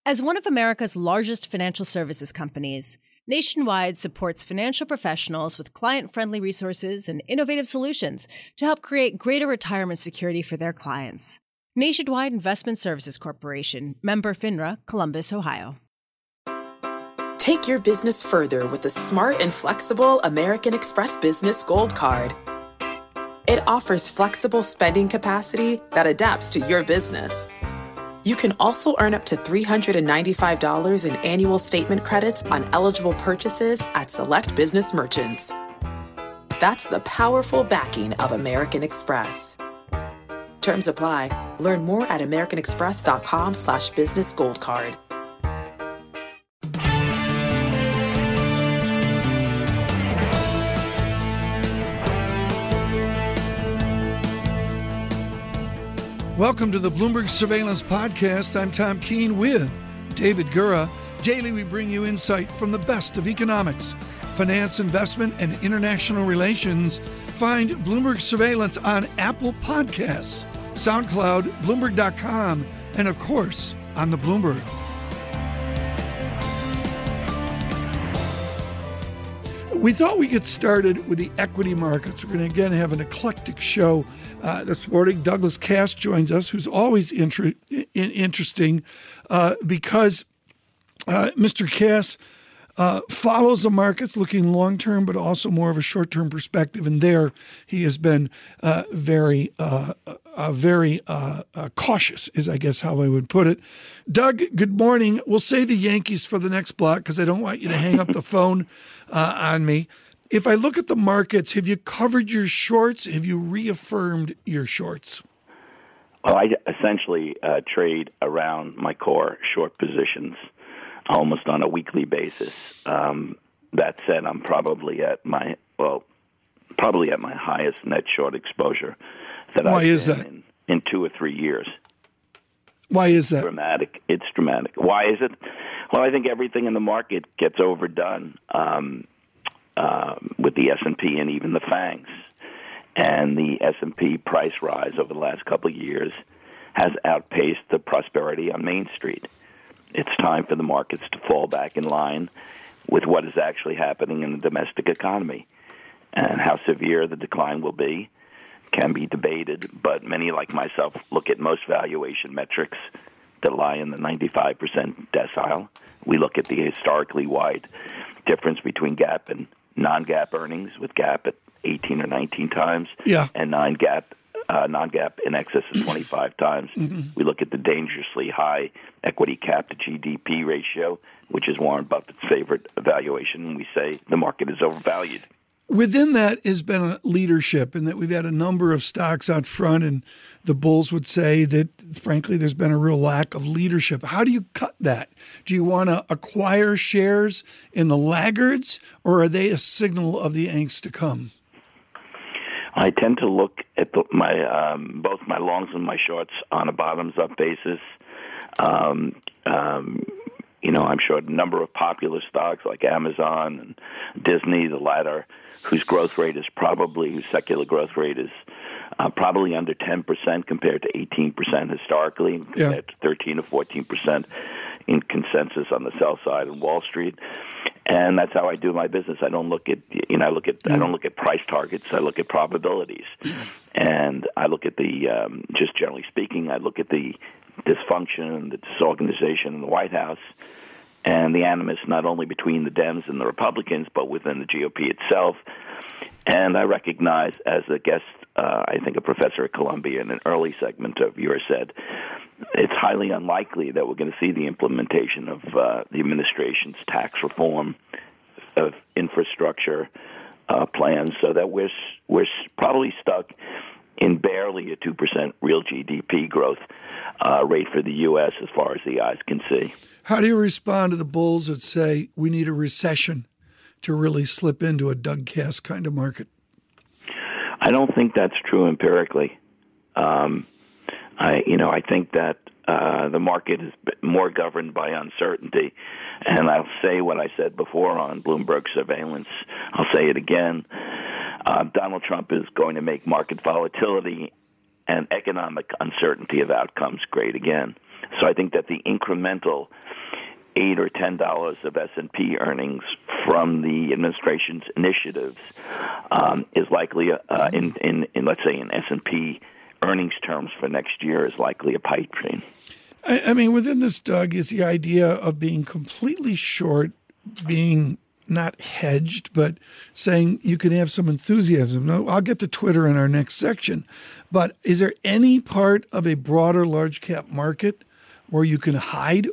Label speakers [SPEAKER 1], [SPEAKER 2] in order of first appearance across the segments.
[SPEAKER 1] As one of America's largest financial services companies, Nationwide supports financial professionals with client-friendly resources and innovative solutions to help create greater retirement security for their clients. Nationwide Investment Services Corporation, member FINRA, Columbus, Ohio.
[SPEAKER 2] Take your business further with the smart and flexible American Express Business Gold Card. It offers flexible spending capacity that adapts to your business. You can also earn up to $395 in annual statement credits on eligible purchases at select business merchants. That's the powerful backing of American Express. Terms apply. Learn more at americanexpress.com/business gold card.
[SPEAKER 3] Welcome to the Bloomberg Surveillance Podcast. I'm Tom Keene with David Gura. Daily, we bring you insight from the best of economics, finance, investment, and international relations. Find Bloomberg Surveillance on Apple Podcasts, SoundCloud, Bloomberg.com, and of course, on the Bloomberg. We thought we get started with the equity markets. We're going to again have an eclectic show this morning. Douglas Cass joins us, who's always interesting because Mr. Cass follows the markets looking long-term, but also more of a short-term perspective. And there he has been very cautious, is I guess how I would put it. Doug, good morning. We'll say the Yankees for the next block because I don't want you to hang up the phone on me. If I look at the markets, have you covered your shorts? Have you reaffirmed your shorts?
[SPEAKER 4] Well, I essentially trade around my core short positions almost on a weekly basis. That said, I'm probably at my highest net short exposure that I've been in 2 or 3 years.
[SPEAKER 3] Why is that?
[SPEAKER 4] Dramatic. It's dramatic. Why is it? Well, I think everything in the market gets overdone with the S&P and even the FANGs. And the S&P price rise over the last couple of years has outpaced the prosperity on Main Street. It's time for the markets to fall back in line with what is actually happening in the domestic economy. And how severe the decline will be can be debated, but many like myself look at most valuation metrics that lie in the 95% decile. We look at the historically wide difference between GAAP and non-GAAP earnings, with GAAP at 18 or 19 times, and non-GAAP in excess of 25 times. Mm-hmm. We look at the dangerously high equity cap to GDP ratio, which is Warren Buffett's favorite evaluation, and we say the market is overvalued.
[SPEAKER 3] Within that has been a leadership, and that we've had a number of stocks out front, and the bulls would say that, frankly, there's been a real lack of leadership. How do you cut that? Do you want to acquire shares in the laggards, or are they a signal of the angst to come?
[SPEAKER 4] I tend to look at both my longs and my shorts on a bottoms-up basis. I'm short a number of popular stocks like Amazon and Disney, the latter, whose secular growth rate is probably under 10% compared to 18% historically, compared to 13 or 14% in consensus on the sell side in Wall Street. And that's how I do my business. I don't look at I don't look at price targets. I look at probabilities, and I look at the just generally speaking, I look at the dysfunction, the disorganization in the White House, and the animus not only between the Dems and the Republicans, but within the GOP itself. And I recognize, as a guest, I think a professor at Columbia in an early segment of yours said, it's highly unlikely that we're going to see the implementation of the administration's tax reform, of infrastructure plans, so that we're probably stuck in barely a 2% real GDP growth rate for the U.S. as far as the eyes can see.
[SPEAKER 3] How do you respond to the bulls that say we need a recession to really slip into a Doug Cass kind of market?
[SPEAKER 4] I don't think that's true empirically. I think that the market is more governed by uncertainty. And I'll say what I said before on Bloomberg Surveillance. I'll say it again. Donald Trump is going to make market volatility and economic uncertainty of outcomes great again. So I think that the incremental $8 or $10 of S&P earnings from the administration's initiatives is likely, in let's say in S&P earnings terms for next year, is likely a pipe dream.
[SPEAKER 3] I mean, within this, Doug, is the idea of being completely short, being not hedged, but saying you can have some enthusiasm. Now, I'll get to Twitter in our next section, but is there any part of a broader large cap market where you can hide,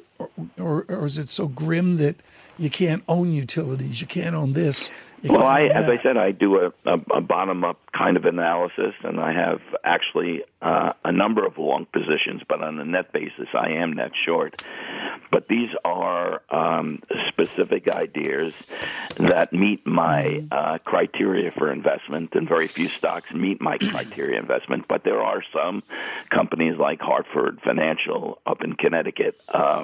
[SPEAKER 3] or is it so grim that you can't own utilities, you can't own this?
[SPEAKER 4] Well, as I said, I do a bottom-up kind of analysis, and I have actually a number of long positions, but on a net basis, I am net short. But these are specific ideas that meet my criteria for investment, and very few stocks meet my criteria investment. But there are some companies like Hartford Financial up in Connecticut,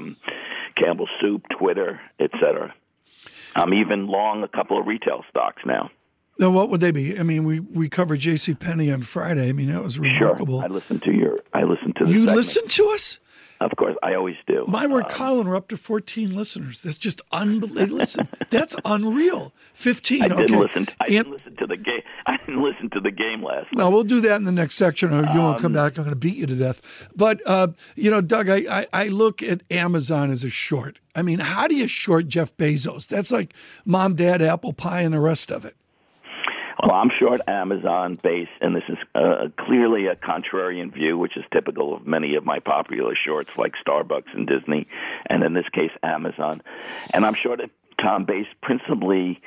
[SPEAKER 4] Campbell Soup, Twitter, et cetera. I'm even long a couple of retail stocks now.
[SPEAKER 3] Now, what would they be? I mean, we covered JCPenney on Friday. I mean, that was remarkable.
[SPEAKER 4] Sure. I listened to the
[SPEAKER 3] You
[SPEAKER 4] segment.
[SPEAKER 3] Listen to us?
[SPEAKER 4] Of course, I always do.
[SPEAKER 3] My word, Colin, we're up to 14 listeners. That's just unbelievable. Listen, that's unreal. 15.
[SPEAKER 4] I didn't
[SPEAKER 3] okay.
[SPEAKER 4] listen. I didn't listen to the game. I didn't listen to the game last night.
[SPEAKER 3] No, we'll do that in the next section, or you won't come back. I'm going to beat you to death. But Doug, I look at Amazon as a short. I mean, how do you short Jeff Bezos? That's like mom, dad, apple pie, and the rest of it.
[SPEAKER 4] Well, I'm short Amazon based, and this is clearly a contrarian view, which is typical of many of my popular shorts like Starbucks and Disney, and in this case, Amazon. And I'm short it, Tom, based principally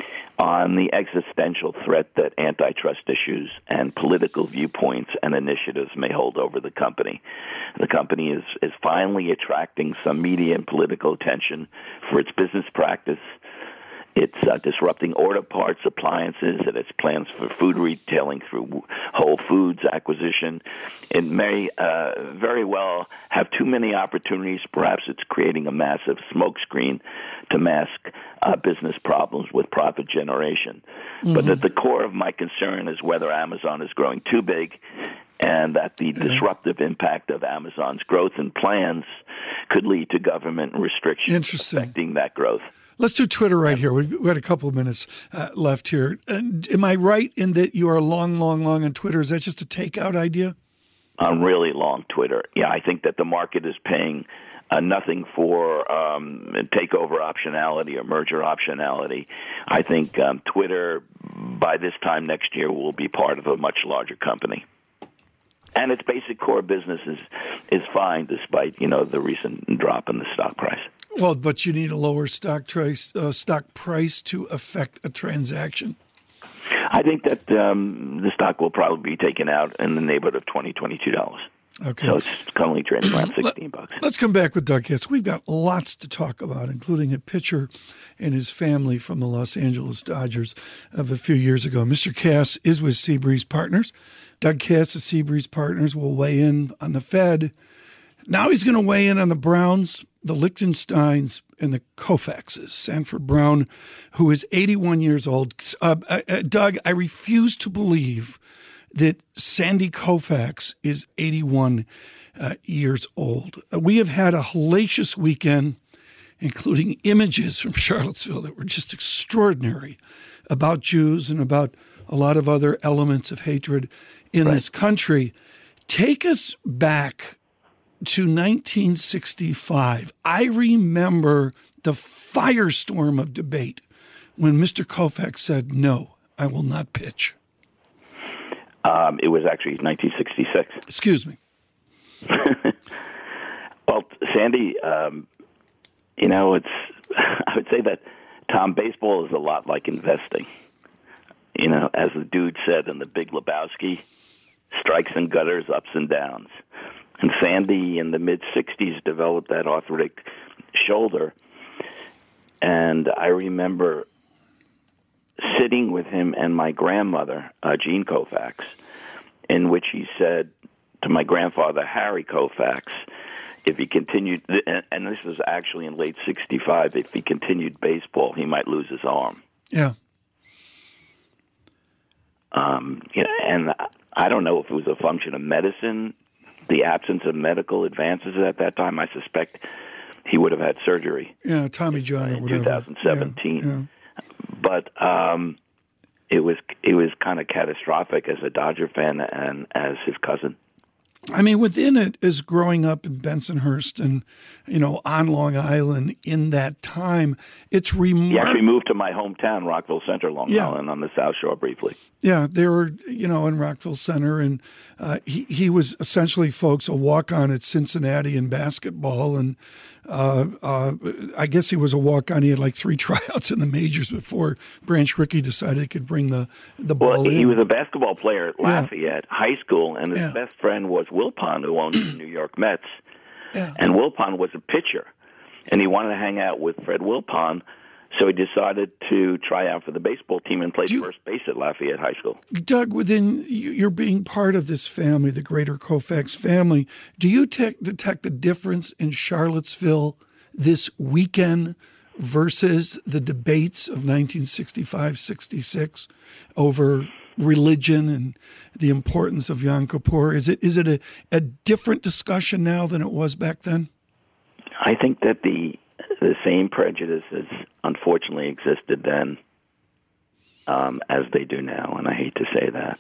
[SPEAKER 4] on the existential threat that antitrust issues and political viewpoints and initiatives may hold over the company. The company is finally attracting some media and political attention for its business practice. It's disrupting auto parts, appliances, and its plans for food retailing through Whole Foods acquisition. It may very well have too many opportunities. Perhaps it's creating a massive smokescreen to mask business problems with profit generation. Mm-hmm. But at the core of my concern is whether Amazon is growing too big, and that the disruptive impact of Amazon's growth and plans could lead to government restrictions affecting that growth.
[SPEAKER 3] Let's do Twitter right here. We've got a couple of minutes left here. And am I right in that you are long on Twitter? Is that just a takeout idea?
[SPEAKER 4] I'm really long Twitter. Yeah, I think that the market is paying nothing for takeover optionality or merger optionality. I think Twitter, by this time next year, will be part of a much larger company. And its basic core business is fine, despite the recent drop in the stock price.
[SPEAKER 3] Well, but you need a lower stock price to affect a transaction.
[SPEAKER 4] I think that the stock will probably be taken out in the neighborhood of $20, $22.
[SPEAKER 3] Okay.
[SPEAKER 4] So it's currently trading around $16.
[SPEAKER 3] Let's come back with Doug Kass. We've got lots to talk about, including a pitcher and his family from the Los Angeles Dodgers of a few years ago. Mr. Kass is with Seabreeze Partners. Doug Kass of Seabreeze Partners will weigh in on the Fed. Now he's going to weigh in on the Browns, the Liechtensteins, and the Koufaxes. Sanford Brown, who is 81 years old. Doug, I refuse to believe that Sandy Koufax is 81 years old. We have had a hellacious weekend, including images from Charlottesville that were just extraordinary about Jews and about a lot of other elements of hatred in this country. Take us back to 1965. I remember the firestorm of debate when Mr. Koufax said, "No, I will not pitch."
[SPEAKER 4] It was actually 1966.
[SPEAKER 3] Excuse me.
[SPEAKER 4] Well, Sandy, it's. I would say that, Tom, baseball is a lot like investing. As the dude said in The Big Lebowski, strikes and gutters, ups and downs. And Sandy, in the mid-'60s, developed that arthritic shoulder. And I remember sitting with him and my grandmother, Jean Koufax, in which he said to my grandfather, Harry Koufax, if he continued, and this was actually in late 65, if he continued baseball, he might lose his arm.
[SPEAKER 3] Yeah.
[SPEAKER 4] And I don't know if it was a function of medicine, the absence of medical advances at that time. I suspect he would have had surgery.
[SPEAKER 3] Yeah, Tommy John or
[SPEAKER 4] in
[SPEAKER 3] whatever.
[SPEAKER 4] 2017.
[SPEAKER 3] Yeah.
[SPEAKER 4] But it was kind of catastrophic as a Dodger fan and as his cousin.
[SPEAKER 3] I mean, within it is growing up in Bensonhurst and, on Long Island in that time. It's remarkable.
[SPEAKER 4] He actually moved to my hometown, Rockville Center, Long Island, on the South Shore briefly.
[SPEAKER 3] Yeah, they were, in Rockville Center. And he was essentially, folks, a walk-on at Cincinnati in basketball. And I guess he was a walk-on. He had like 3 tryouts in the majors before Branch Rickey decided he could bring the ball in.
[SPEAKER 4] He was a basketball player at Lafayette High School, and his best friend was Wilpon, who owned the New York Mets. Yeah. And Wilpon was a pitcher, and he wanted to hang out with Fred Wilpon, so he decided to try out for the baseball team and play first base at Lafayette High School.
[SPEAKER 3] Doug, within you're being part of this family, the greater Koufax family, do you detect a difference in Charlottesville this weekend versus the debates of 1965-66 over religion and the importance of Yom Kippur? Is it a different discussion now than it was back then?
[SPEAKER 4] I think that the same prejudices unfortunately existed then as they do now, and I hate to say that.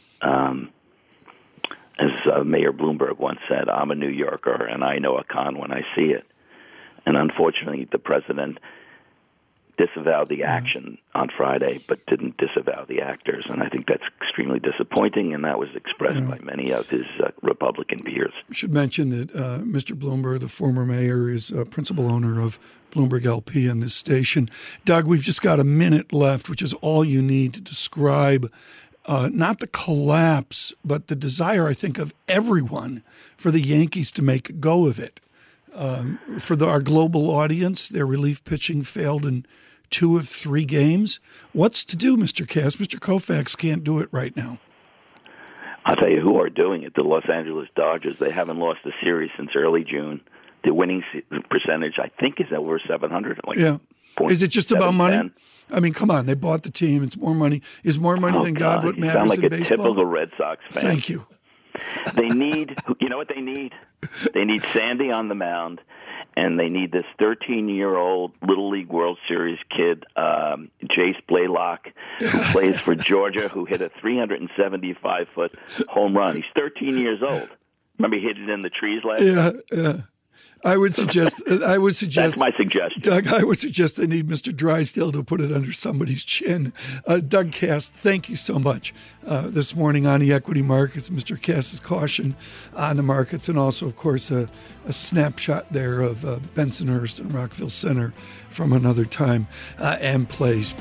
[SPEAKER 4] As Mayor Bloomberg once said, I'm a New Yorker, and I know a con when I see it. And unfortunately, the president disavowed the action on Friday, but didn't disavow the actors. And I think that's extremely disappointing, and that was expressed by many of his Republican peers. I
[SPEAKER 3] should mention that Mr. Bloomberg, the former mayor, is a principal owner of Bloomberg LP in this station. Doug, we've just got a minute left, which is all you need to describe not the collapse, but the desire, I think, of everyone for the Yankees to make a go of it. For our global audience, their relief pitching failed in 2 of 3 games. What's to do, Mr. Cass? Mr. Koufax can't do it right now.
[SPEAKER 4] I'll tell you who are doing it. The Los Angeles Dodgers. They haven't lost a series since early June. The winning percentage, I think, is over 700.
[SPEAKER 3] Is it just about money? I mean, come on. They bought the team. It's more money. Is more money than God what matters in baseball?
[SPEAKER 4] You sound like a typical Red Sox fan.
[SPEAKER 3] Thank you.
[SPEAKER 4] They need, you know what they need? They need Sandy on the mound, and they need this 13-year-old Little League World Series kid, Jace Blaylock, who plays for Georgia, who hit a 375-foot home run. He's 13 years old. Remember he hit it in the trees last night?
[SPEAKER 3] Yeah. I would suggest. That's
[SPEAKER 4] my suggestion,
[SPEAKER 3] Doug. I would suggest they need Mr. Drysdale to put it under somebody's chin. Doug Cass, thank you so much this morning on the equity markets. Mr. Cass's caution on the markets, and also, of course, a snapshot there of Bensonhurst and Rockville Center from another time and place.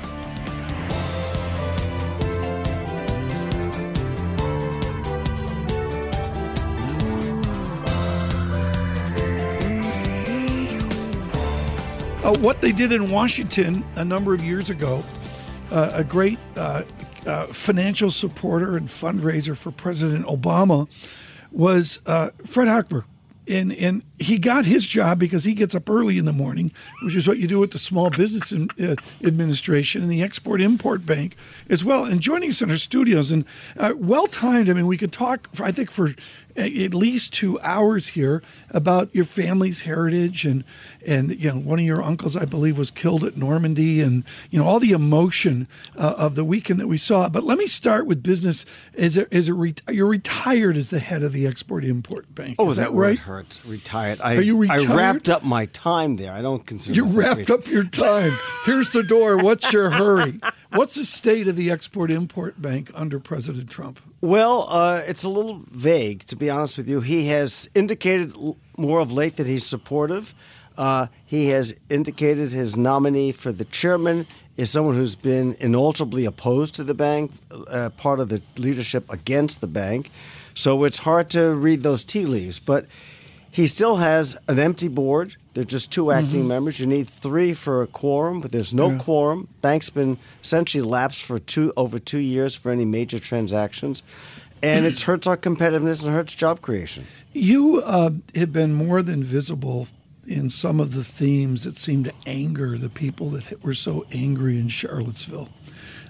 [SPEAKER 3] What they did in Washington a number of years ago, a great financial supporter and fundraiser for President Obama was Fred Hochberg. And he got his job because he gets up early in the morning, which is what you do with the Small Business Administration and the Export-Import Bank as well. And joining us in our studios, and well-timed, I mean, we could talk, I think, for at least 2 hours here about your family's heritage and one of your uncles, I believe, was killed at Normandy, and all the emotion of the weekend that we saw. But let me start with business. You're retired as the head of the Export-Import Bank.
[SPEAKER 5] Oh,
[SPEAKER 3] is
[SPEAKER 5] that
[SPEAKER 3] right?
[SPEAKER 5] word hurts. Retired.
[SPEAKER 3] Are you retired?
[SPEAKER 5] I wrapped up my time there. I don't consider
[SPEAKER 3] you wrapped up your time. Here's the door. What's your hurry? What's the state of the Export-Import Bank under President Trump?
[SPEAKER 5] Well, it's a little vague, to be honest with you. He has indicated more of late that he's supportive. He has indicated his nominee for the chairman is someone who's been inalterably opposed to the bank, part of the leadership against the bank. So it's hard to read those tea leaves. But he still has an empty board. There are just 2 acting members. You need 3 for a quorum, but there's no quorum. Bank's been essentially lapsed for over 2 years for any major transactions. And it hurts our competitiveness and hurts job creation.
[SPEAKER 3] You have been more than visible in some of the themes that seem to anger the people that were so angry in Charlottesville.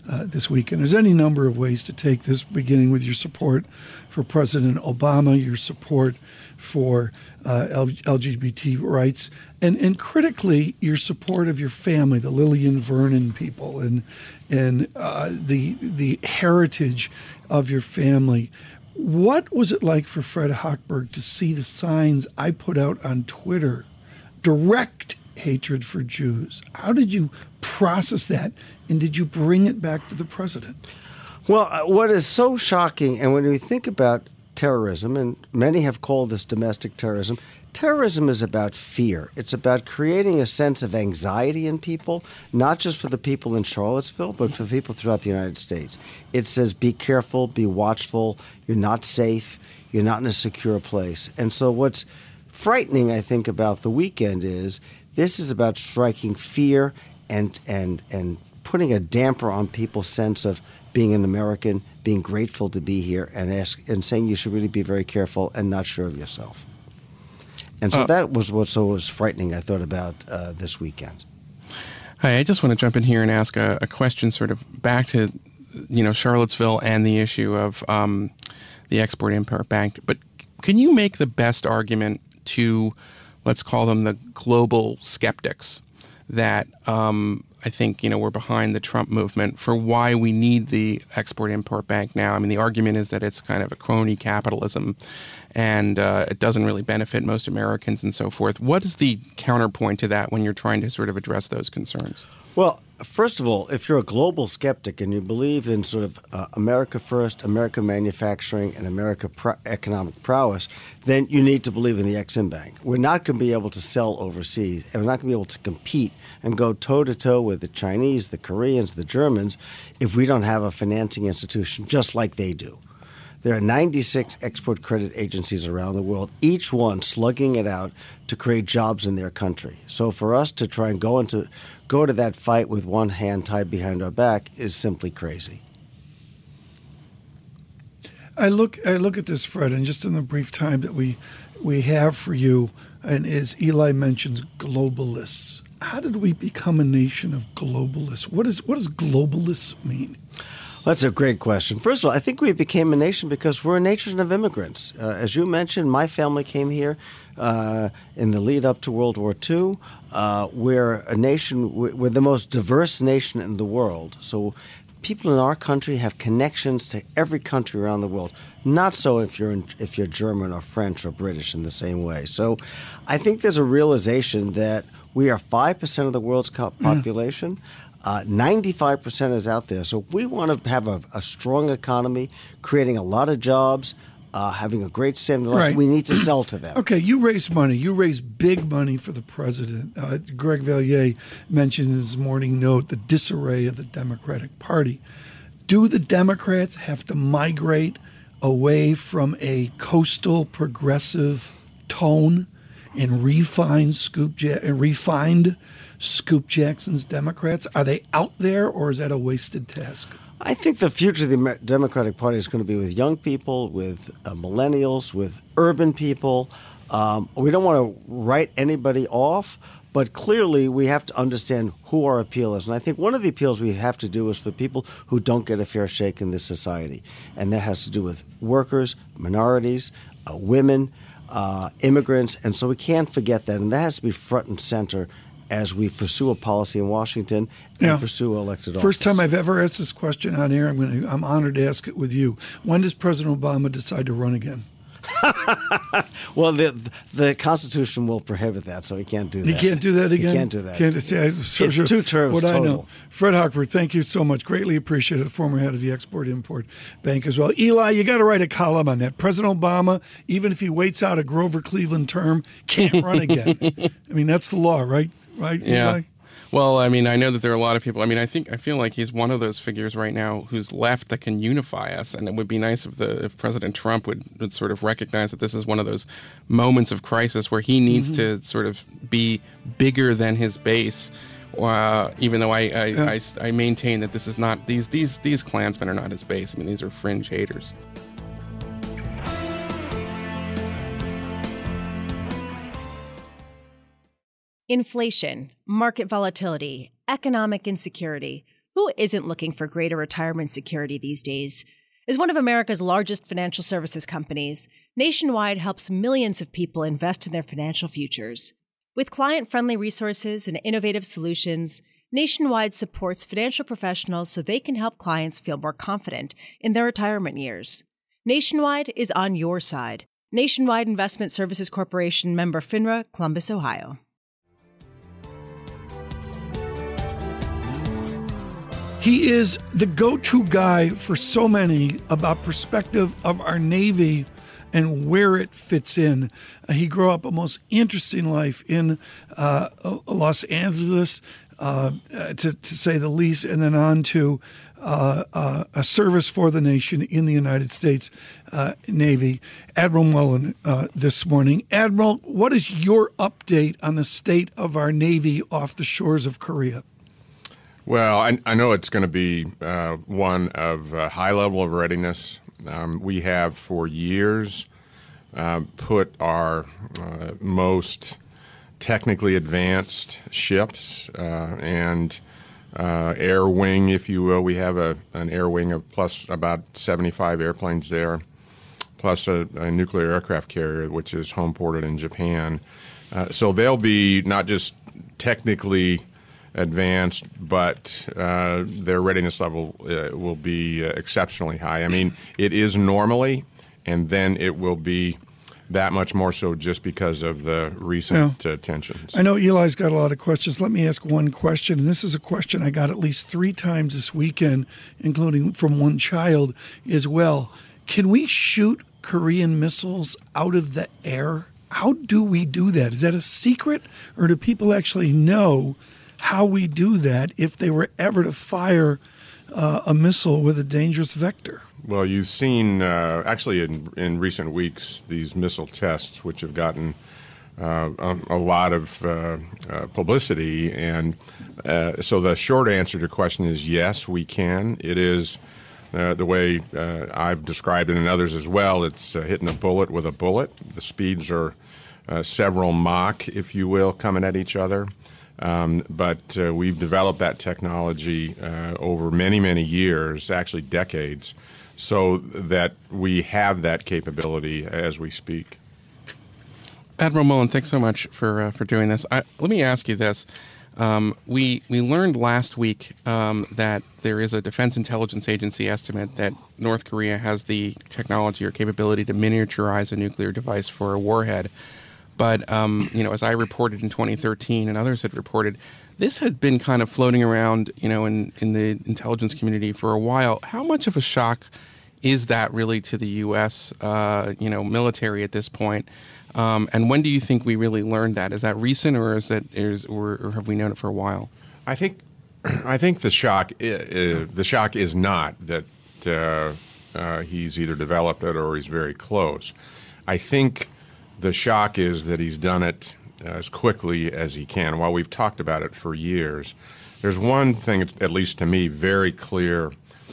[SPEAKER 3] this weekend. There's any number of ways to take this, beginning with your support for President Obama, your support for LGBT rights, and critically, your support of your family, the Lillian Vernon people, and the heritage of your family. What was it like for Fred Hochberg to see the signs I put out on Twitter? Direct hatred for Jews. How did you process that, and did you bring it back to the president?
[SPEAKER 5] Well, what is so shocking, and when we think about terrorism, and many have called this domestic terrorism, terrorism is about fear. It's about creating a sense of anxiety in people, not just for the people in Charlottesville, but for people throughout the United States. It says, be careful, be watchful, you're not safe, you're not in a secure place. And so what's frightening, I think, about the weekend is this is about striking fear and putting a damper on people's sense of being an American, being grateful to be here, and saying you should really be very careful and not sure of yourself. And so that was what was frightening, I thought, about this weekend.
[SPEAKER 6] Hi, I just want to jump in here and ask a question sort of back to, Charlottesville and the issue of the Export-Import Bank. But can you make the best argument to, let's call them the global skeptics, that I think, we're behind the Trump movement for why we need the Export-Import Bank now? I mean, the argument is that it's kind of a crony capitalism and it doesn't really benefit most Americans and so forth. What is the counterpoint to that when you're trying to sort of address those concerns?
[SPEAKER 5] Well, first of all, if you're a global skeptic and you believe in sort of America first, American manufacturing, and economic prowess, then you need to believe in the Exim Bank. We're not going to be able to sell overseas, and we're not going to be able to compete and go toe-to-toe with the Chinese, the Koreans, the Germans, if we don't have a financing institution just like they do. There are 96 export credit agencies around the world, each one slugging it out to create jobs in their country. So for us to try and go to that fight with one hand tied behind our back is simply crazy.
[SPEAKER 3] I look at this, Fred, and just in the brief time that we have for you, and as Eli mentions, globalists. How did we become a nation of globalists? What does globalists mean?
[SPEAKER 5] That's a great question. First of all, I think we became a nation because we're a nation of immigrants. As you mentioned, my family came here in the lead up to World War II. We're a nation, we're the most diverse nation in the world. So people in our country have connections to every country around the world. Not so if you're German or French or British in the same way. So I think there's a realization that we are 5% of the world's population. 95% is out there. So if we want to have a strong economy, creating a lot of jobs, having a great standard of life,
[SPEAKER 3] right,
[SPEAKER 5] we need to sell to them.
[SPEAKER 3] Okay, you raise money. You raise big money for the president. Greg Valliere mentioned in his morning note the disarray of the Democratic Party. Do the Democrats have to migrate away from a coastal progressive tone and refined Scoop Jackson's Democrats? Are they out there, or is that a wasted task?
[SPEAKER 5] I think the future of the Democratic Party is going to be with young people, with millennials, with urban people. We don't want to write anybody off, but clearly we have to understand who our appeal is. And I think one of the appeals we have to do is for people who don't get a fair shake in this society. And that has to do with workers, minorities, women, immigrants. And so we can't forget that. And that has to be front and center as we pursue a policy in Washington and pursue elected office.
[SPEAKER 3] First time I've ever asked this question on air. I'm honored to ask it with you. When does President Obama decide to run again?
[SPEAKER 5] Well, the Constitution will prohibit that, so he can't do that.
[SPEAKER 3] He can't do that again?
[SPEAKER 5] He can't do that.
[SPEAKER 3] It's
[SPEAKER 5] 2 terms
[SPEAKER 3] what
[SPEAKER 5] total.
[SPEAKER 3] I know. Fred Hochberg, thank you so much. Greatly appreciated. Former head of the Export-Import Bank as well. Eli, you got to write a column on that. President Obama, even if he waits out a Grover Cleveland term, can't run again. I mean, that's the law, right? Right?
[SPEAKER 6] Yeah.
[SPEAKER 3] Eli?
[SPEAKER 6] Well, I mean, I know that there are a lot of people. I mean, I feel like he's one of those figures right now who's left that can unify us. And it would be nice if President Trump would sort of recognize that this is one of those moments of crisis where he needs to sort of be bigger than his base. Even though I maintain that this is not these Klansmen are not his base. I mean, these are fringe haters.
[SPEAKER 1] Inflation, market volatility, economic insecurity. Who isn't looking for greater retirement security these days? As one of America's largest financial services companies, Nationwide helps millions of people invest in their financial futures. With client-friendly resources and innovative solutions, Nationwide supports financial professionals so they can help clients feel more confident in their retirement years. Nationwide is on your side. Nationwide Investment Services Corporation, member FINRA, Columbus, Ohio.
[SPEAKER 3] He is the go-to guy for so many about perspective of our Navy and where it fits in. He grew up a most interesting life in Los Angeles, to say the least, and then on to a service for the nation in the United States Navy. Admiral Mullen this morning. Admiral, what is your update on the state of our Navy off the shores of Korea?
[SPEAKER 7] Well, I know it's going to be one of high level of readiness. We have for years put our most technically advanced ships and air wing, if you will. We have an air wing of plus about 75 airplanes there, plus a nuclear aircraft carrier, which is home ported in Japan. So they'll be not just technically advanced, but their readiness level will be exceptionally high. I mean, it is normally, and then it will be that much more so just because of the recent tensions. I
[SPEAKER 3] know Eli's got a lot of questions. Let me ask one question, and this is a question I got at least 3 times this weekend, including from one child as well. Can we shoot Korean missiles out of the air? How do we do that? Is that a secret, or do people actually know how we do that if they were ever to fire a missile with a dangerous vector?
[SPEAKER 7] Well, you've seen actually in recent weeks these missile tests, which have gotten a lot of publicity, and so the short answer to your question is yes, we can. It is the way I've described it, and others as well. It's hitting a bullet with a bullet. The speeds are several Mach, if you will, coming at each other. But we've developed that technology over many, many years, actually decades, so that we have that capability as we speak.
[SPEAKER 6] Admiral Mullen, thanks so much for doing this. Let me ask you this. We learned last week that there is a Defense Intelligence Agency estimate that North Korea has the technology or capability to miniaturize a nuclear device for a warhead. But, as I reported in 2013 and others had reported, this had been kind of floating around, in the intelligence community for a while. How much of a shock is that really to the U.S., military at this point? And when do you think we really learned that? Is that recent, or or have we known it for a while?
[SPEAKER 7] I think the shock is not that he's either developed it or he's very close. I think the shock is that he's done it as quickly as he can. While we've talked about it for years, there's one thing, at least to me, very clear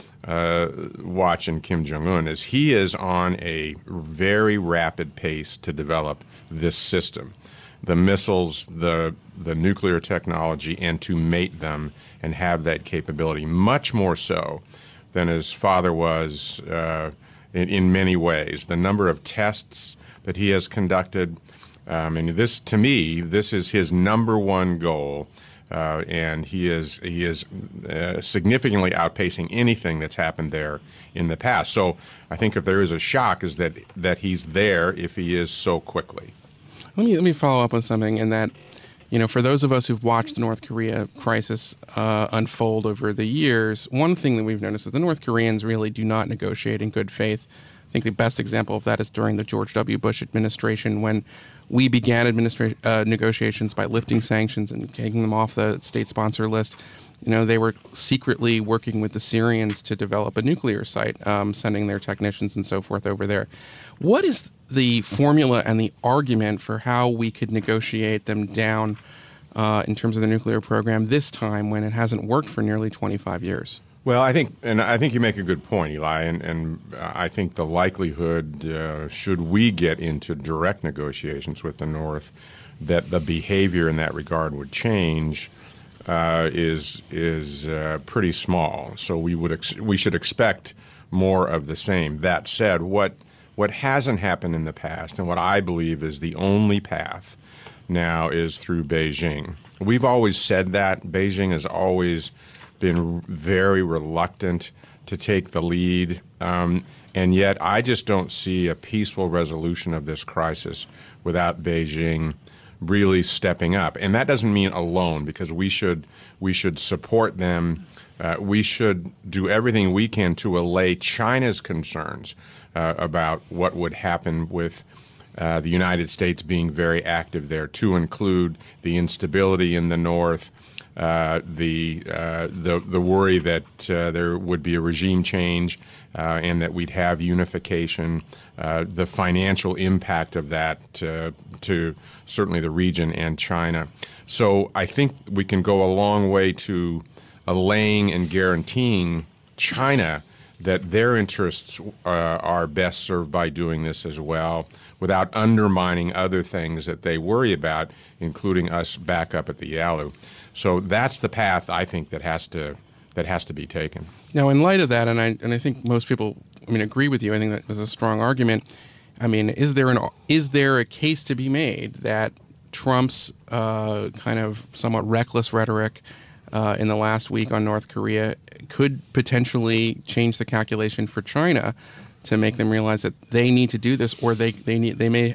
[SPEAKER 7] watching Kim Jong-un is he is on a very rapid pace to develop this system, the missiles, the nuclear technology, and to mate them and have that capability, much more so than his father was in many ways. The number of tests that he has conducted, and this, to me, this is his number one goal, and he is significantly outpacing anything that's happened there in the past. So I think if there is a shock, is that he's there if he is so quickly.
[SPEAKER 6] Let me follow up on something in that, for those of us who've watched the North Korea crisis unfold over the years, one thing that we've noticed is the North Koreans really do not negotiate in good faith. I think the best example of that is during the George W. Bush administration, when we began negotiations by lifting sanctions and taking them off the state sponsor list. They were secretly working with the Syrians to develop a nuclear site, sending their technicians and so forth over there. What is the formula and the argument for how we could negotiate them down in terms of the nuclear program this time when it hasn't worked for nearly 25 years?
[SPEAKER 7] Well, I think you make a good point, Eli, and I think the likelihood, should we get into direct negotiations with the North, that the behavior in that regard would change is pretty small. So we should expect more of the same. That said, what hasn't happened in the past, and what I believe is the only path now, is through Beijing. We've always said that. Beijing has always been very reluctant to take the lead, and yet I just don't see a peaceful resolution of this crisis without Beijing really stepping up. And that doesn't mean alone, because we should support them. We should do everything we can to allay China's concerns about what would happen with the United States being very active there, to include the instability in the north, the worry that there would be a regime change and that we'd have unification, the financial impact of that to certainly the region and China. So I think we can go a long way to allaying and guaranteeing China that their interests are best served by doing this as well, without undermining other things that they worry about, including us back up at the Yalu. So that's the path I think that has to be taken.
[SPEAKER 6] Now, in light of that, and I think most people, agree with you. I think that was a strong argument. Is there a case to be made that Trump's kind of somewhat reckless rhetoric in the last week on North Korea could potentially change the calculation for China to make them realize that they need to do this, or we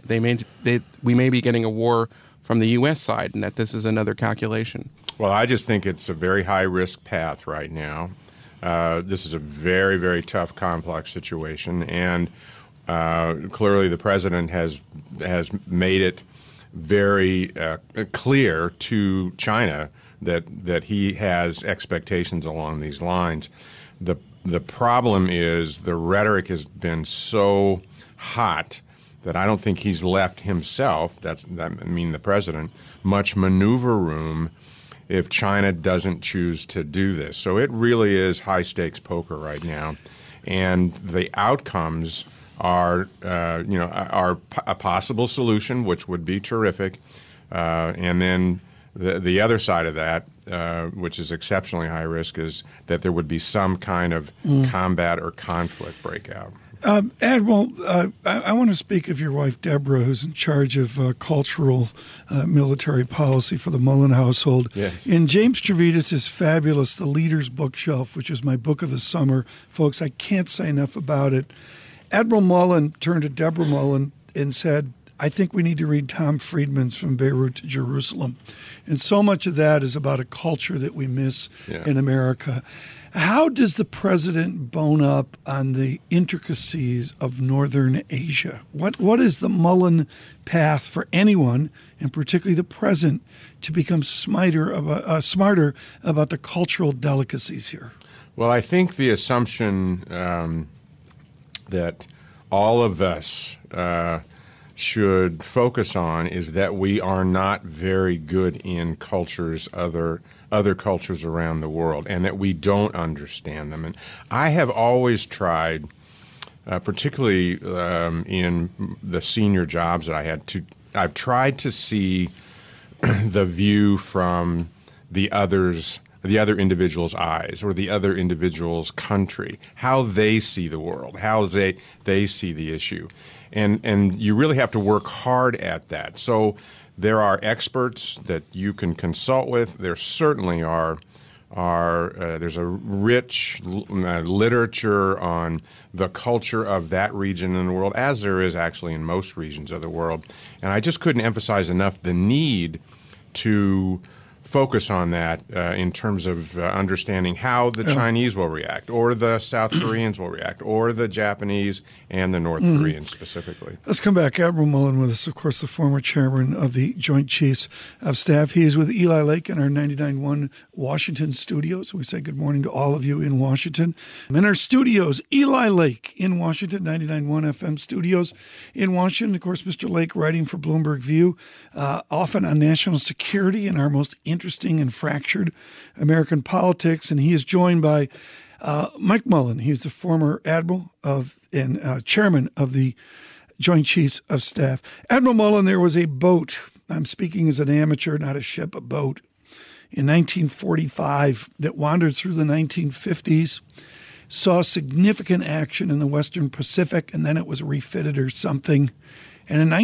[SPEAKER 6] may be getting a war from the U.S. side, and that this is another calculation?
[SPEAKER 7] Well, I just think it's a very high-risk path right now. This is a very, very tough, complex situation, and clearly the president has made it very clear to China that he has expectations along these lines. The problem is the rhetoric has been so hot that I don't think he's left himself, the president, much maneuver room if China doesn't choose to do this. So it really is high-stakes poker right now. And the outcomes are a possible solution, which would be terrific. And then the other side of that, which is exceptionally high risk, is that there would be some kind of combat or conflict breakout.
[SPEAKER 3] Admiral, I want to speak of your wife, Deborah, who's in charge of cultural military policy for the Mullen household.
[SPEAKER 7] Yes.
[SPEAKER 3] In James Trevitis' fabulous The Leader's Bookshelf, which is my book of the summer, folks, I can't say enough about it. Admiral Mullen turned to Deborah Mullen and said, I think we need to read Tom Friedman's From Beirut to Jerusalem. And so much of that is about a culture that we miss in America. How does the president bone up on the intricacies of Northern Asia? What is the Mullen path for anyone, and particularly the president, to become smarter about the cultural delicacies here?
[SPEAKER 7] Well, I think the assumption that all of us should focus on is that we are not very good in other cultures around the world, and that we don't understand them. And I have always tried, particularly in the senior jobs that I had, I've tried to see the view from the other individual's eyes, or the other individual's country, how they see the world, how they see the issue. And you really have to work hard at that. So there are experts that you can consult with. There certainly there's a rich literature on the culture of that region in the world, as there is actually in most regions of the world. And I just couldn't emphasize enough the need to focus on that in terms of understanding how the Chinese will react, or the South Koreans will react, or the Japanese and the North Koreans specifically.
[SPEAKER 3] Let's come back. Admiral Mullen with us, of course, the former chairman of the Joint Chiefs of Staff. He is with Eli Lake in our 99.1 Washington studios. We say good morning to all of you in Washington. In our studios, Eli Lake in Washington, 99.1 FM studios in Washington. Of course, Mr. Lake writing for Bloomberg View, often on national security and our most interesting and fractured American politics. And he is joined by Mike Mullen. He's the former admiral and chairman of the Joint Chiefs of Staff. Admiral Mullen, there was a boat. I'm speaking as an amateur, not a ship, a boat in 1945 that wandered through the 1950s, saw significant action in the Western Pacific, and then it was refitted or something. And in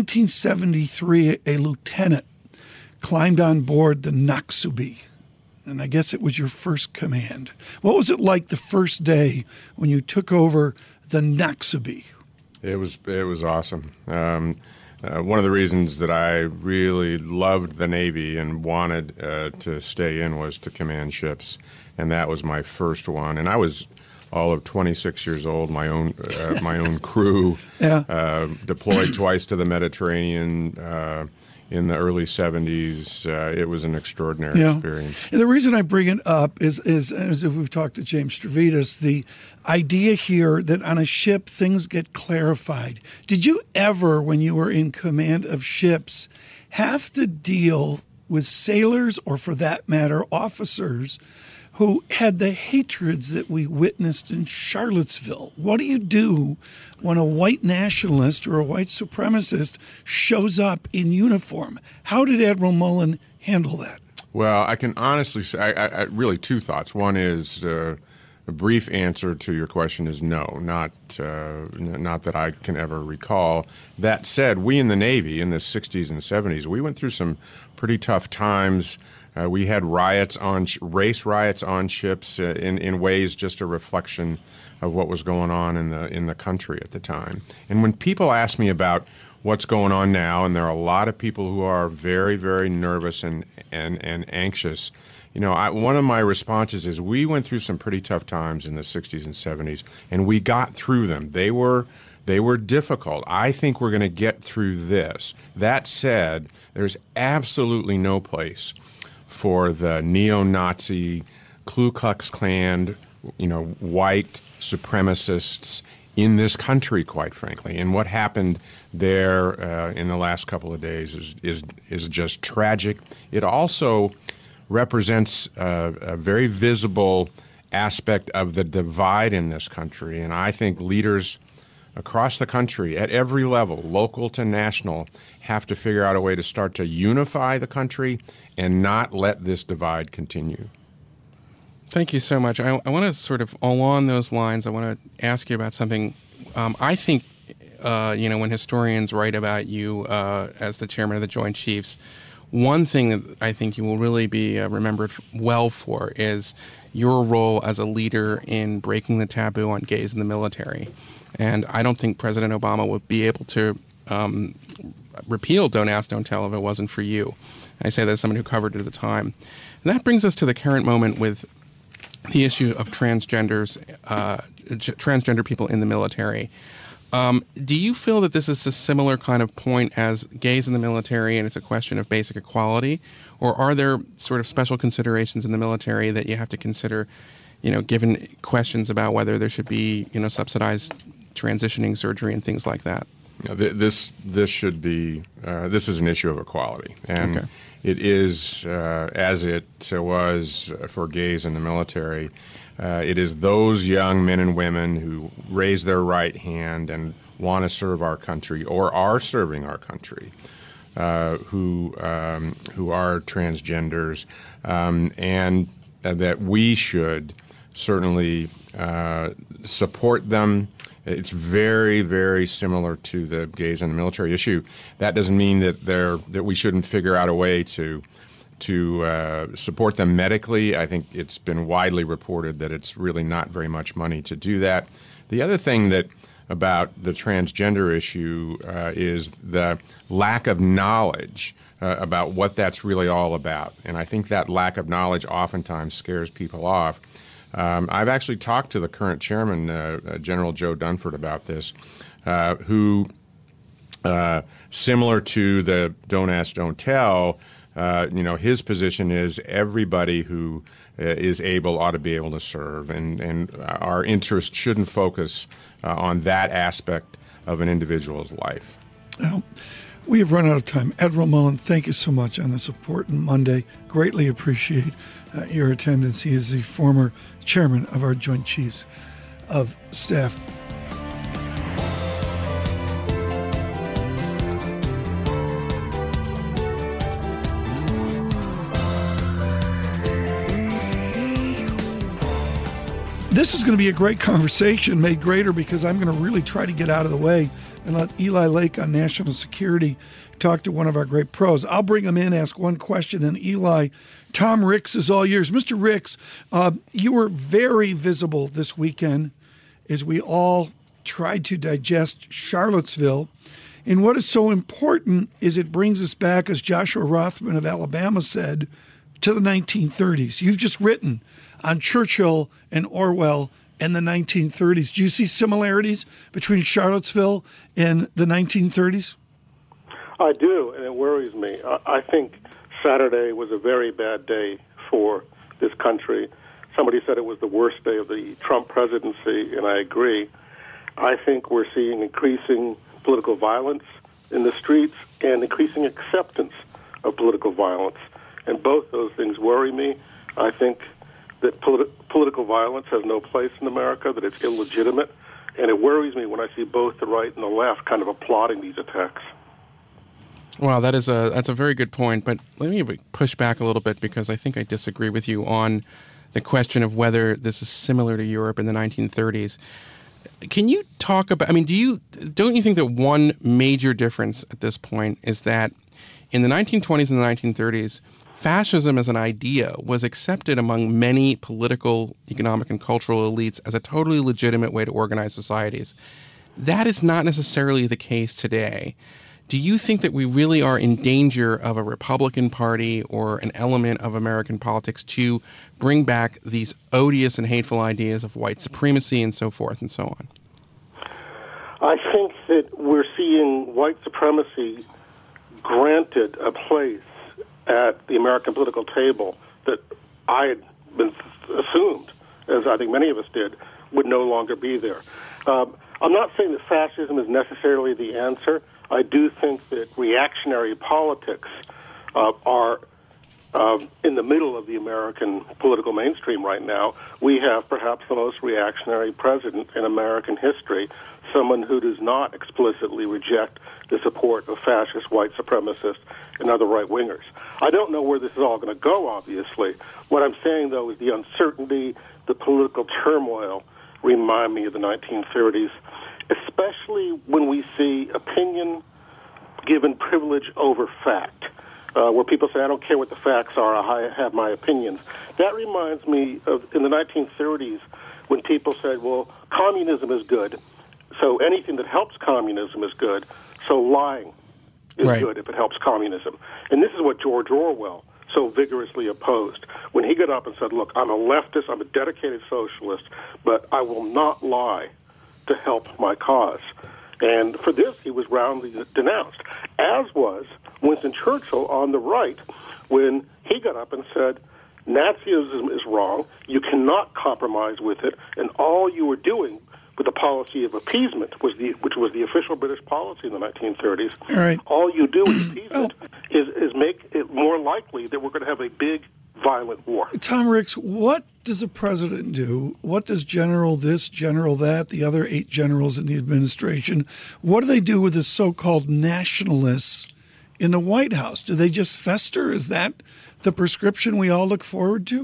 [SPEAKER 3] 1973, a lieutenant climbed on board the Natsubi, and I guess it was your first command. What was it like the first day when you took over the Natsubi?
[SPEAKER 7] It was awesome. One of the reasons that I really loved the Navy and wanted to stay in was to command ships, and that was my first one. And I was all of 26 years old, my own crew, deployed twice to the Mediterranean in the early 70s. It was an extraordinary experience.
[SPEAKER 3] And the reason I bring it up is as if we've talked to James Stavridis, the idea here that on a ship things get clarified. Did you ever, when you were in command of ships, have to deal with sailors, or for that matter, officers, who had the hatreds that we witnessed in Charlottesville? What do you do when a white nationalist or a white supremacist shows up in uniform? How did Admiral Mullen handle that?
[SPEAKER 7] Well, I can honestly say, I really two thoughts. One is a brief answer to your question is no, not that I can ever recall. That said, we in the Navy in the 60s and 70s, we went through some pretty tough times. We had race riots on ships in ways just a reflection of what was going on in the country at the time. And when people ask me about what's going on now, and there are a lot of people who are very, very nervous and anxious, one of my responses is we went through some pretty tough times in the 60s and 70s, and we got through them. They were difficult. I think we're going to get through this. That said, there's absolutely no place for the neo-Nazi, Ku Klux Klan, white supremacists in this country, quite frankly. And what happened there in the last couple of days is just tragic. It also represents a very visible aspect of the divide in this country. And I think leaders across the country at every level, local to national, have to figure out a way to start to unify the country and not let this divide continue.
[SPEAKER 6] Thank you so much. I want to sort of, along those lines, I want to ask you about something. I think, when historians write about you as the chairman of the Joint Chiefs, one thing that I think you will really be remembered well for is your role as a leader in breaking the taboo on gays in the military. And I don't think President Obama would be able to repeal Don't Ask, Don't Tell if it wasn't for you. I say that as someone who covered it at the time. And that brings us to the current moment with the issue of transgender people in the military. Do you feel that this is a similar kind of point as gays in the military and it's a question of basic equality? Or are there sort of special considerations in the military that you have to consider, given questions about whether there should be, subsidized transitioning surgery and things like that?
[SPEAKER 7] This should be this is an issue of equality, and it is as it was for gays in the military. It is those young men and women who raise their right hand and want to serve our country or are serving our country, who are transgenders, and that we should certainly support them. It's very, very similar to the gays in the military issue. That doesn't mean that we shouldn't figure out a way to support them medically. I think it's been widely reported that it's really not very much money to do that. The other thing about the transgender issue is the lack of knowledge about what that's really all about. And I think that lack of knowledge oftentimes scares people off. I've actually talked to the current chairman, General Joe Dunford, about this, who, similar to the Don't Ask, Don't Tell, his position is everybody who is able ought to be able to serve, and our interest shouldn't focus on that aspect of an individual's life.
[SPEAKER 3] Well, we have run out of time. Admiral Mullen, thank you so much on this important Monday. Greatly appreciate your attendance. He is the former chairman of our Joint Chiefs of Staff. This is going to be a great conversation, made greater because I'm going to really try to get out of the way and let Eli Lake on national security talk to one of our great pros. I'll bring him in, ask one question, and Eli, Tom Ricks is all yours. Mr. Ricks, you were very visible this weekend as we all tried to digest Charlottesville. And what is so important is it brings us back, as Joshua Rothman of Alabama said, to the 1930s. You've just written on Churchill and Orwell and the 1930s. Do you see similarities between Charlottesville and the 1930s?
[SPEAKER 8] I do, and it worries me. I think Saturday was a very bad day for this country. Somebody said it was the worst day of the Trump presidency, and I agree. I think we're seeing increasing political violence in the streets and increasing acceptance of political violence. And both those things worry me. I think that political violence has no place in America, that it's illegitimate, and it worries me when I see both the right and the left kind of applauding these attacks.
[SPEAKER 6] Well, that's a very good point, but let me push back a little bit because I think I disagree with you on the question of whether this is similar to Europe in the 1930s. Can you talk about, don't you think that one major difference at this point is that in the 1920s and the 1930s, fascism as an idea was accepted among many political, economic, and cultural elites as a totally legitimate way to organize societies. That is not necessarily the case today. Do you think that we really are in danger of a Republican Party or an element of American politics to bring back these odious and hateful ideas of white supremacy and so forth and so on?
[SPEAKER 8] I think that we're seeing white supremacy granted a place at the American political table that I had been assumed, as I think many of us did, would no longer be there. I'm not saying that fascism is necessarily the answer. I do think that reactionary politics are in the middle of the American political mainstream right now. We have perhaps the most reactionary president in American history, someone who does not explicitly reject the support of fascist, white supremacists, and other right-wingers. I don't know where this is all going to go, obviously. What I'm saying, though, is the uncertainty, the political turmoil remind me of the 1930s, especially when we see opinion given privilege over fact, where people say, I don't care what the facts are, I have my opinions. That reminds me of in the 1930s when people said, well, communism is good, so anything that helps communism is good, so lying is good if it helps communism. And this is what George Orwell so vigorously opposed. When he got up and said, look, I'm a leftist, I'm a dedicated socialist, but I will not lie to help my cause. And for this, he was roundly denounced, as was Winston Churchill on the right when he got up and said, Nazism is wrong, you cannot compromise with it, and all you were doing with the policy of appeasement, which was the official British policy in the 1930s,
[SPEAKER 3] right.
[SPEAKER 8] All you do with appeasement is make it more likely that we're going to have a big, violent war.
[SPEAKER 3] Tom Ricks, what does a president do? What does general this, general that, the other 8 generals in the administration, what do they do with the so-called nationalists in the White House? Do they just fester? Is that the prescription we all look forward to?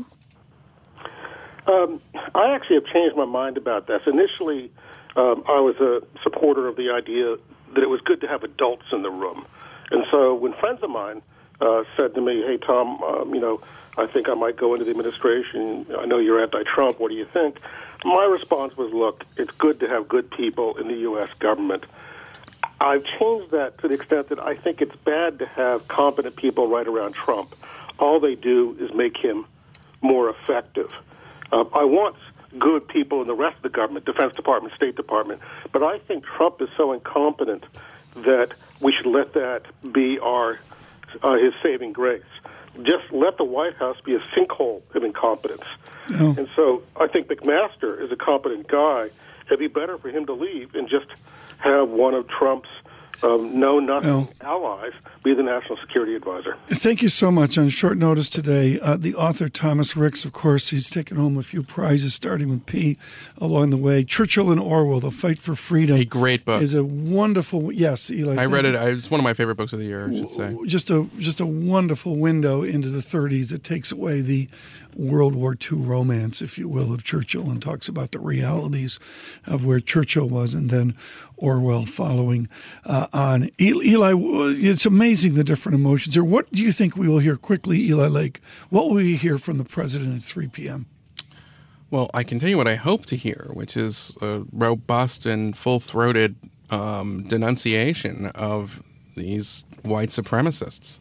[SPEAKER 8] I actually have changed my mind about this. Initially, I was a supporter of the idea that it was good to have adults in the room. And so when friends of mine said to me, hey, Tom, I think I might go into the administration. I know you're anti-Trump. What do you think? My response was, look, it's good to have good people in the U.S. government. I've changed that to the extent that I think it's bad to have competent people right around Trump. All they do is make him more effective. I want good people in the rest of the government, Defense Department, State Department, but I think Trump is so incompetent that we should let that be his saving grace. Just let the White House be a sinkhole of incompetence. Oh. And so I think McMaster is a competent guy. It'd be better for him to leave and just have one of Trump's know-nothing allies be the national security advisor.
[SPEAKER 3] Thank you so much. On short notice today, the author Thomas Ricks, of course, he's taken home a few prizes, starting with P along the way. Churchill and Orwell, The Fight for Freedom.
[SPEAKER 6] A great book.
[SPEAKER 3] Is a wonderful, yes, Eli.
[SPEAKER 6] I read it. It's one of my favorite books of the year, I should say.
[SPEAKER 3] Just a wonderful window into the 30s. It takes away the World War II romance, if you will, of Churchill and talks about the realities of where Churchill was, and then Orwell following on. Eli, it's amazing the different emotions here. What do you think we will hear quickly, Eli Lake? What will we hear from the president at 3 p.m.?
[SPEAKER 6] Well, I can tell you what I hope to hear, which is a robust and full-throated denunciation of these white supremacists.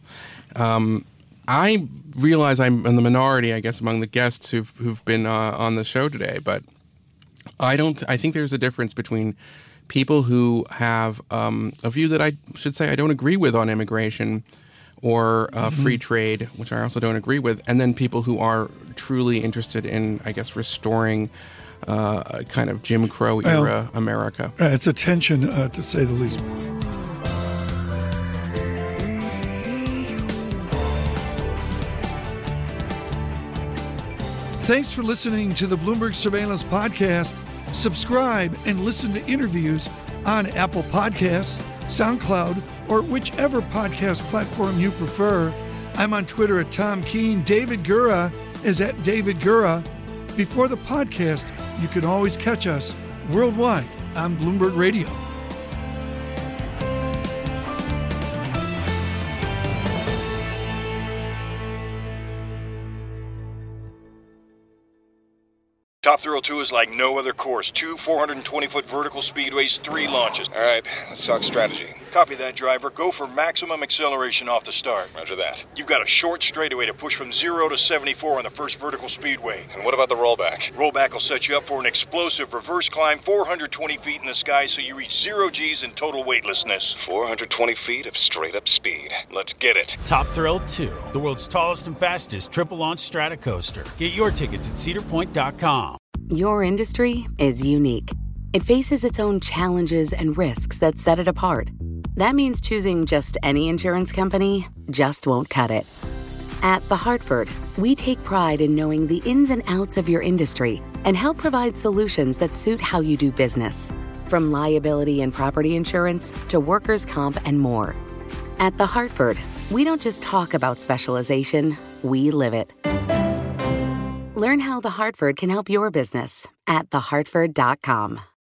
[SPEAKER 6] I realize I'm in the minority, I guess, among the guests who've been on the show today, but I think there's a difference between people who have a view that I should say I don't agree with on immigration or free trade, which I also don't agree with, and then people who are truly interested in, I guess, restoring a kind of Jim Crow era America.
[SPEAKER 3] It's a tension, to say the least. Thanks for listening to the Bloomberg Surveillance Podcast. Subscribe and listen to interviews on Apple Podcasts, SoundCloud, or whichever podcast platform you prefer. I'm on Twitter at Tom Keene. David Gura is at David Gura. Before the podcast, you can always catch us worldwide on Bloomberg Radio.
[SPEAKER 9] Top Thrill 2 is like no other course. 2 420-foot vertical speedways, 3 launches.
[SPEAKER 10] All right, let's talk strategy.
[SPEAKER 9] Copy that, driver. Go for maximum acceleration off the start.
[SPEAKER 10] Roger that.
[SPEAKER 9] You've got a short straightaway to push from 0 to 74 on the first vertical speedway.
[SPEAKER 10] And what about the rollback?
[SPEAKER 9] Rollback will set you up for an explosive reverse climb 420 feet in the sky so you reach 0 G's in total weightlessness.
[SPEAKER 10] 420 feet of straight-up speed. Let's get it.
[SPEAKER 11] Top Thrill 2, the world's tallest and fastest triple-launch strata coaster. Get your tickets at cedarpoint.com.
[SPEAKER 12] Your industry is unique. It faces its own challenges and risks that set it apart. That means choosing just any insurance company just won't cut it. At The Hartford, we take pride in knowing the ins and outs of your industry and help provide solutions that suit how you do business. From liability and property insurance to workers' comp and more. At The Hartford, we don't just talk about specialization, we live it. Learn how The Hartford can help your business at thehartford.com.